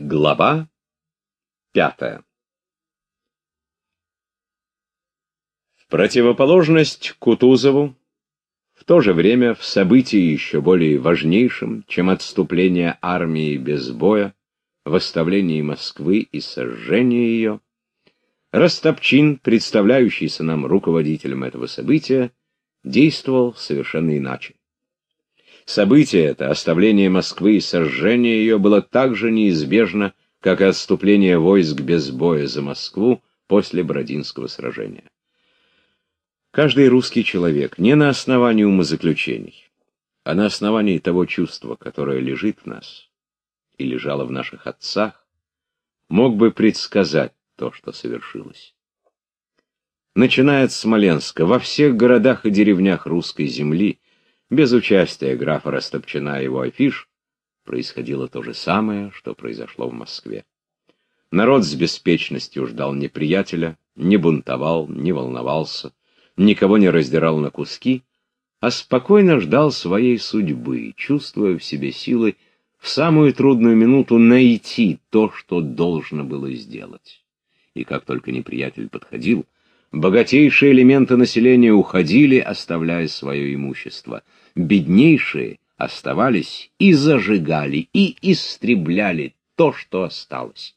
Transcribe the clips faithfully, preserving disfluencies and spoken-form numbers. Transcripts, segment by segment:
Глава пятая. В противоположность Кутузову, в то же время в событии еще более важнейшем, чем отступление армии без боя, восставление Москвы и сожжение ее, Растопчин, представляющийся нам руководителем этого события, действовал совершенно иначе. Событие это, оставление Москвы и сожжение ее, было так же неизбежно, как и отступление войск без боя за Москву после Бородинского сражения. Каждый русский человек не на основании умозаключений, а на основании того чувства, которое лежит в нас и лежало в наших отцах, мог бы предсказать то, что совершилось. Начиная от Смоленска, во всех городах и деревнях русской земли, без участия графа Растопчина и его афиш, происходило то же самое, что произошло в Москве. Народ с беспечностью ждал неприятеля, не бунтовал, не волновался, никого не раздирал на куски, а спокойно ждал своей судьбы, чувствуя в себе силы в самую трудную минуту найти то, что должно было сделать. И как только неприятель подходил, богатейшие элементы населения уходили, оставляя свое имущество. Беднейшие оставались и зажигали, и истребляли то, что осталось.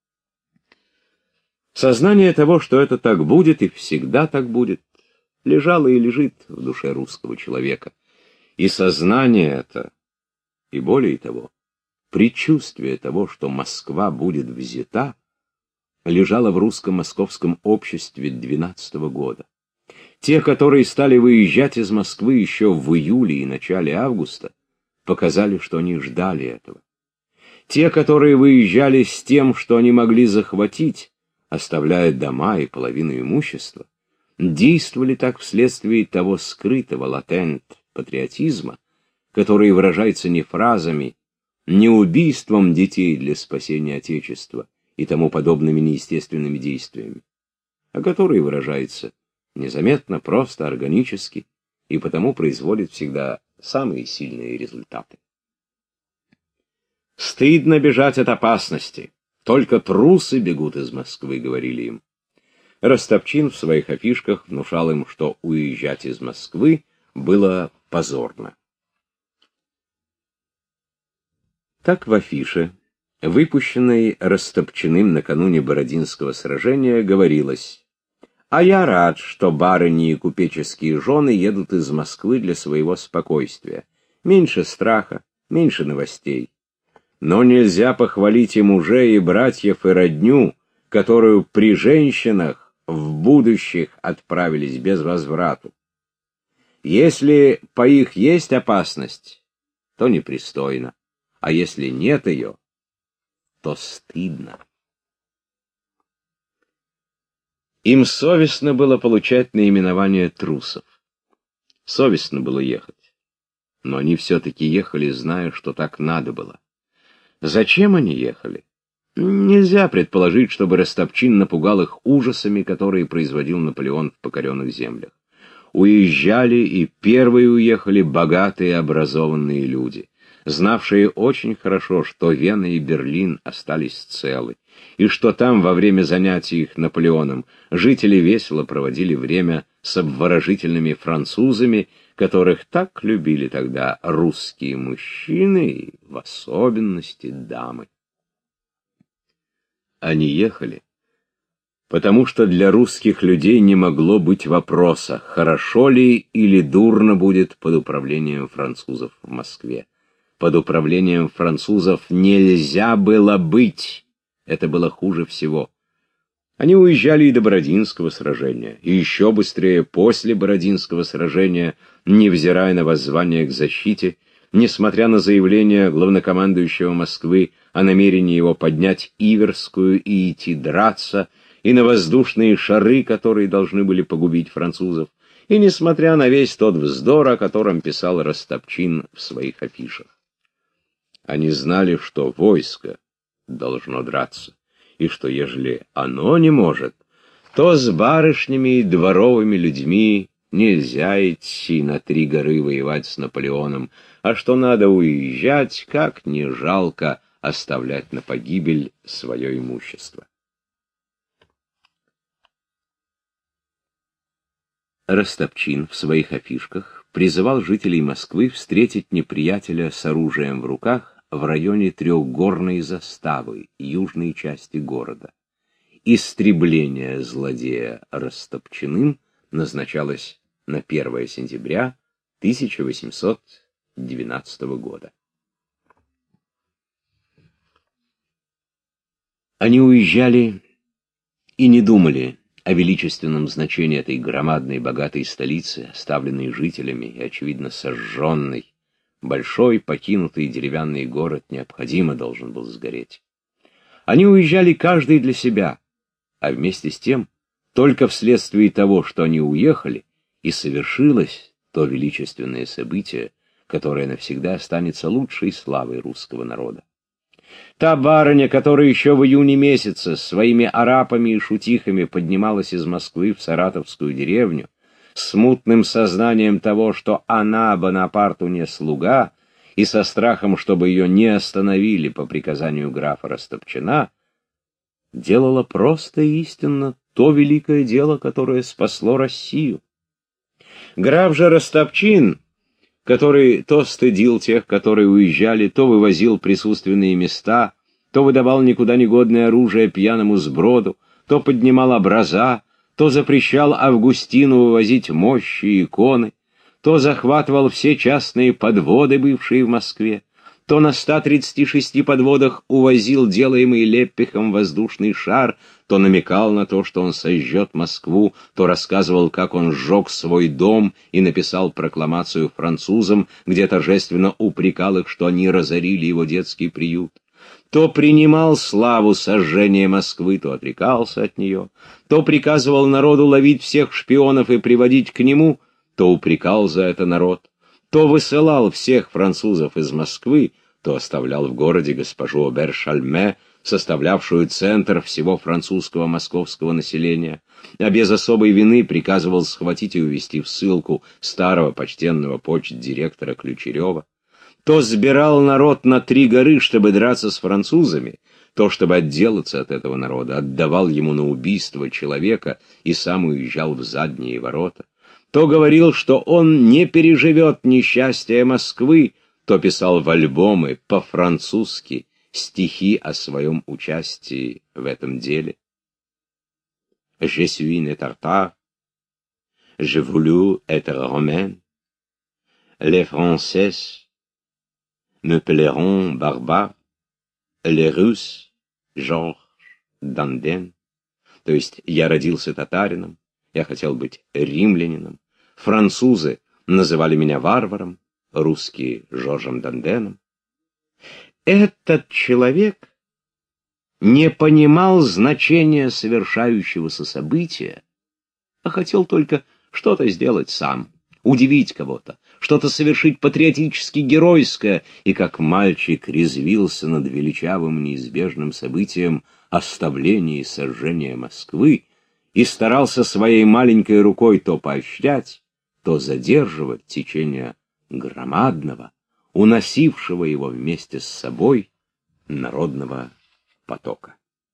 Сознание того, что это так будет и всегда так будет, лежало и лежит в душе русского человека. И сознание это, и более того, предчувствие того, что Москва будет взята, лежало в русско-московском обществе двенадцатого года. Те, которые стали выезжать из Москвы еще в июле и начале августа, показали, что они ждали этого. Те, которые выезжали с тем, что они могли захватить, оставляя дома и половину имущества, действовали так вследствие того скрытого латент патриотизма, который выражается не фразами, не убийством детей для спасения Отечества и тому подобными неестественными действиями, а который выражается незаметно, просто, органически, и потому производит всегда самые сильные результаты. «Стыдно бежать от опасности. Только трусы бегут из Москвы», — говорили им. Растопчин в своих афишках внушал им, что уезжать из Москвы было позорно. Так в афише, выпущенной Растопчиным накануне Бородинского сражения, говорилось: «А я рад, что барыни и купеческие жены едут из Москвы для своего спокойствия. Меньше страха, меньше новостей. Но нельзя похвалить и мужей, и братьев, и родню, которую при женщинах в будущих отправились без возврату. Если по их есть опасность, то непристойно, а если нет ее, то стыдно». Им совестно было получать наименование трусов. Совестно было ехать. Но они все-таки ехали, зная, что так надо было. Зачем они ехали? Нельзя предположить, чтобы Растопчин напугал их ужасами, которые производил Наполеон в покоренных землях. Уезжали и первые уехали богатые образованные люди, знавшие очень хорошо, что Вена и Берлин остались целы, и что там во время занятий их Наполеоном жители весело проводили время с обворожительными французами, которых так любили тогда русские мужчины и в особенности дамы. Они ехали, потому что для русских людей не могло быть вопроса, хорошо ли или дурно будет под управлением французов в Москве. Под управлением французов нельзя было быть. Это было хуже всего. Они уезжали и до Бородинского сражения, и еще быстрее после Бородинского сражения, невзирая на воззвание к защите, несмотря на заявление главнокомандующего Москвы о намерении его поднять Иверскую и идти драться, и на воздушные шары, которые должны были погубить французов, и несмотря на весь тот вздор, о котором писал Растопчин в своих афишах. Они знали, что войско должно драться, и что, ежели оно не может, то с барышнями и дворовыми людьми нельзя идти на три горы воевать с Наполеоном, а что надо уезжать, как не жалко, оставлять на погибель свое имущество. Растопчин в своих афишках призывал жителей Москвы встретить неприятеля с оружием в руках в районе Трехгорной заставы, южной части города. Истребление злодея Растопчиным назначалось на первое сентября тысяча восемьсот двенадцатого года. Они уезжали и не думали о величественном значении этой громадной богатой столицы, оставленной жителями и, очевидно, сожженной. Большой покинутый деревянный город необходимо должен был сгореть. Они уезжали каждый для себя, а вместе с тем, только вследствие того, что они уехали, и совершилось то величественное событие, которое навсегда останется лучшей славой русского народа. Та барыня, которая еще в июне месяце с своими арапами и шутихами поднималась из Москвы в саратовскую деревню, с смутным сознанием того, что она Бонапарту не слуга, и со страхом, чтобы ее не остановили по приказанию графа Растопчина, делала просто и истинно то великое дело, которое спасло Россию. Граф же Растопчин, который то стыдил тех, которые уезжали, то вывозил присутственные места, то выдавал никуда негодное оружие пьяному сброду, то поднимал образа, то запрещал Августину вывозить мощи и иконы, то захватывал все частные подводы, бывшие в Москве, то на ста тридцати шести подводах увозил делаемый Леппихом воздушный шар, то намекал на то, что он сожжет Москву, то рассказывал, как он сжег свой дом и написал прокламацию французам, где торжественно упрекал их, что они разорили его детский приют. То принимал славу сожжения Москвы, то отрекался от нее, то приказывал народу ловить всех шпионов и приводить к нему, то упрекал за это народ, то высылал всех французов из Москвы, то оставлял в городе госпожу Обер-Шальме, составлявшую центр всего французского московского населения, а без особой вины приказывал схватить и увезти в ссылку старого почтенного почт-директора Ключерева, то сбирал народ на три горы, чтобы драться с французами, то, чтобы отделаться от этого народа, отдавал ему на убийство человека и сам уезжал в задние ворота, то говорил, что он не переживет несчастья Москвы, то писал в альбомы по-французски стихи о своем участии в этом деле. «Je suis né tartare, je voulus être romain, les Français me plairont barbares, les Russes Georges Данден». То есть я родился татарином, я хотел быть римлянином, французы называли меня варваром, русские Жоржем Данденом. Этот человек не понимал значения совершающегося события, а хотел только что-то сделать сам, удивить кого-то, что-то совершить патриотически геройское, и как мальчик резвился над величавым неизбежным событием оставления и сожжения Москвы и старался своей маленькой рукой то поощрять, то задерживать течение громадного, уносившего его вместе с собой народного потока.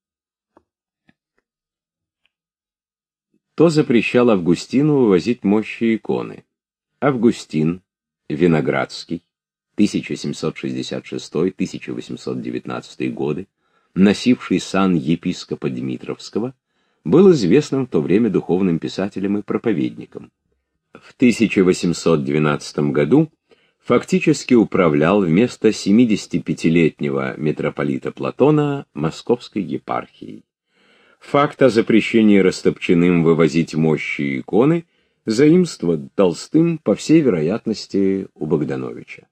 То запрещал Августину вывозить мощи иконы. Августин Виноградский, тысяча семьсот шестьдесят шестой — тысяча восемьсот девятнадцатый годы, носивший сан епископа Дмитровского, был известным в то время духовным писателем и проповедником. В тысяча восемьсот двенадцатом году фактически управлял вместо семидесятипятилетнего митрополита Платона Московской епархией. Факт о запрещении Растопчиным вывозить мощи и иконы заимствован Толстым, по всей вероятности, у Богдановича.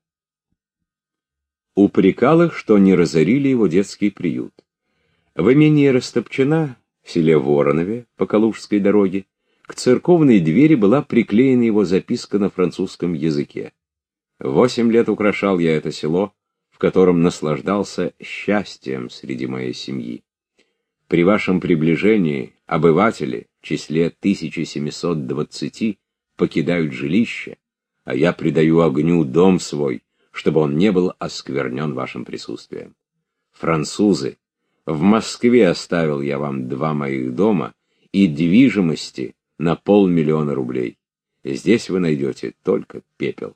Упрекал их, что не разорили его детский приют. В имении Растопчина, в селе Воронове, по Калужской дороге, к церковной двери была приклеена его записка на французском языке. «Восемь лет украшал я это село, в котором наслаждался счастьем среди моей семьи. При вашем приближении обыватели в числе тысяча семьсот двадцати покидают жилище, а я предаю огню дом свой, чтобы он не был осквернен вашим присутствием. Французы, в Москве оставил я вам два моих дома и движимости на полмиллиона рублей. Здесь вы найдете только пепел.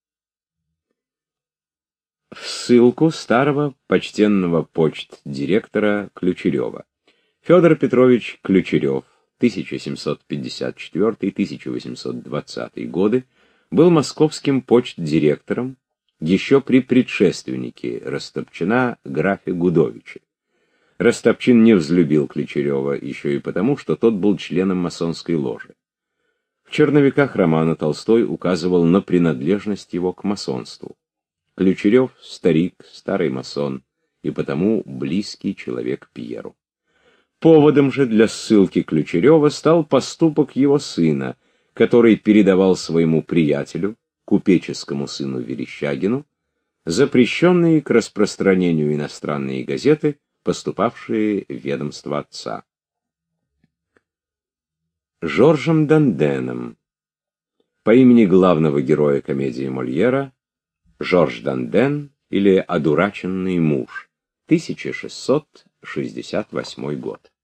В ссылку старого почтенного почт-директора Ключерева. Федор Петрович Ключерев, тысяча семьсот пятьдесят четвёртый — тысяча восемьсот двадцатый годы, был московским почт-директором еще при предшественнике Растопчина графе Гудовиче. Растопчин не взлюбил Ключерева еще и потому, что тот был членом масонской ложи. В черновиках романа Толстой указывал на принадлежность его к масонству. Ключерев — старик, старый масон, и потому близкий человек Пьеру. Поводом же для ссылки Ключерева стал поступок его сына, который передавал своему приятелю, купеческому сыну Верещагину, запрещенные к распространению иностранные газеты, поступавшие в ведомство отца. Жоржем Данденом, по имени главного героя комедии Мольера, Жорж Данден или «Одураченный муж», тысяча шестьсот шестьдесят восьмой год.